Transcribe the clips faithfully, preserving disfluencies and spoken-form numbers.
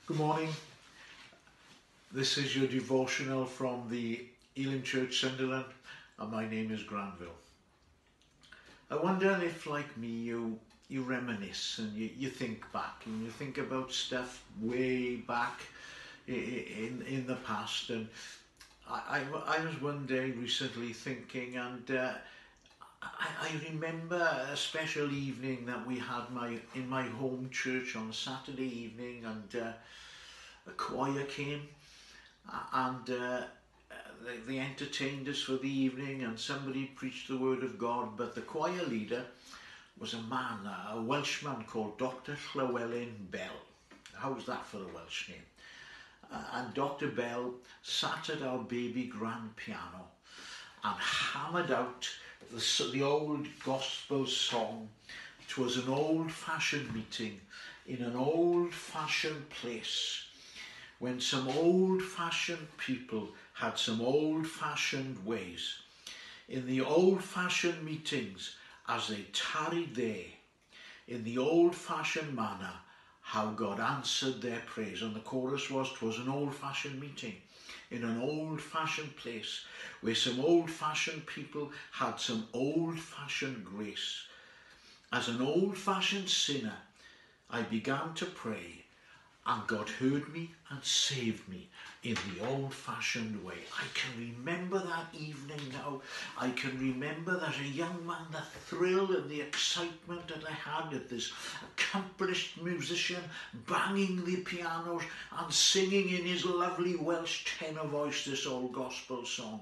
Good morning. This is your devotional from the Elim Church, Sunderland, and my name is Granville. I wonder if, like me, you you reminisce and you, you think back and you think about stuff way back in in the past. And I, I, I was one day recently thinking, and uh, I, I remember a special evening that we had my in my home church on a Saturday evening, and uh, a choir came and uh, they, they entertained us for the evening, and somebody preached the word of God. But the choir leader was a man, a Welshman called Doctor Llywelyn Bell. How's that for a Welsh name? Uh, and Doctor Bell sat at our baby grand piano and hammered out the, the old gospel song. It was an old-fashioned meeting in an old-fashioned place, when some old-fashioned people had some old-fashioned ways. In the old-fashioned meetings, as they tarried there, in the old-fashioned manner, how God answered their praise. And the chorus was, "'Twas an old-fashioned meeting in an old-fashioned place, where some old-fashioned people had some old-fashioned grace. As an old-fashioned sinner, I began to pray, and God heard me and saved me in the old-fashioned way." I can remember that evening now. I can remember as a young man the thrill and the excitement that I had at this accomplished musician banging the pianos and singing in his lovely Welsh tenor voice this old gospel song.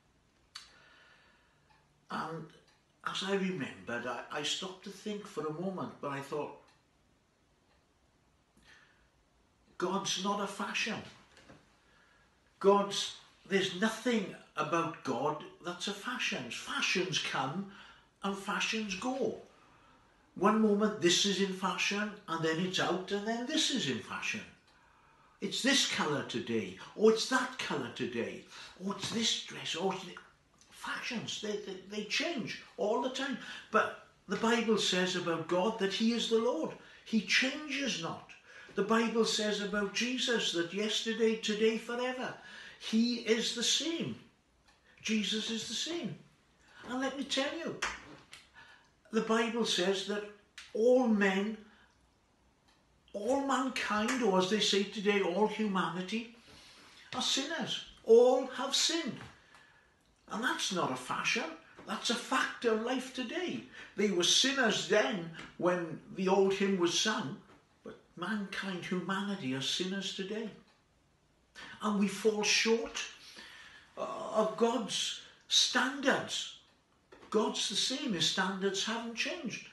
And as I remembered, I, I stopped to think for a moment, but I thought, God's not a fashion. God's, there's nothing about God that's a fashion. Fashions come and fashions go. One moment this is in fashion, and then it's out, and then this is in fashion. It's this colour today, or it's that colour today, or it's this dress, or it's the, fashions, they, they, they change all the time. But the Bible says about God that he is the Lord. He changes not. The Bible says about Jesus that yesterday, today, forever, he is the same. Jesus is the same. And let me tell you, the Bible says that all men, all mankind, or as they say today, all humanity, are sinners. All have sinned. And that's not a fashion. That's a fact of life today. They were sinners then when the old hymn was sung. Mankind, humanity, are sinners today. And we fall short of God's standards. God's the same. His standards haven't changed.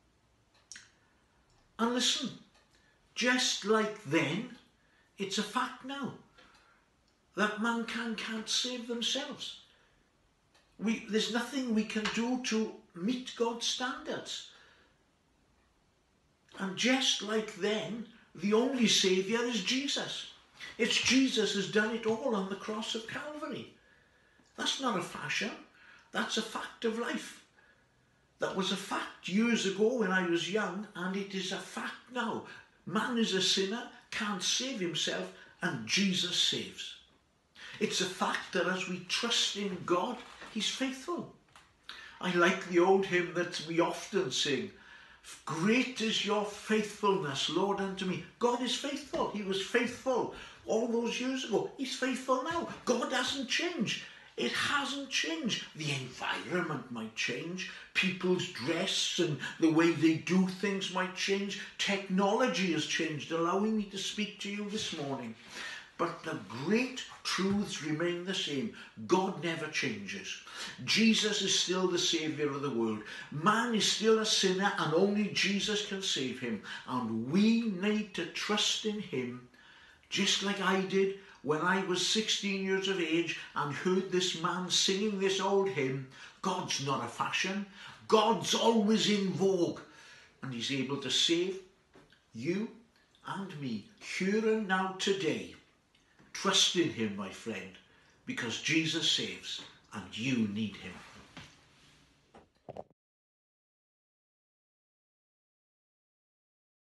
And listen, just like then, it's a fact now that mankind can't save themselves. We, there's nothing we can do to meet God's standards. And just like then, the only saviour is Jesus. It's Jesus who's done it all on the cross of Calvary. That's not a fashion. That's a fact of life. That was a fact years ago when I was young, and it is a fact now. Man is a sinner, can't save himself, and Jesus saves. It's a fact that as we trust in God, he's faithful. I like the old hymn that we often sing, "Great is your faithfulness, Lord, unto me." God is faithful. He was faithful all those years ago. He's faithful now. God hasn't changed. It hasn't changed. The environment might change. People's dress and the way they do things might change. Technology has changed, allowing me to speak to you this morning. But the great truths remain the same. God never changes. Jesus is still the saviour of the world. Man is still a sinner, and only Jesus can save him. And we need to trust in him, just like I did when I was sixteen years of age and heard this man singing this old hymn. God's not a fashion. God's always in vogue. And he's able to save you and me here and now today. Trust in him, my friend, because Jesus saves and you need him.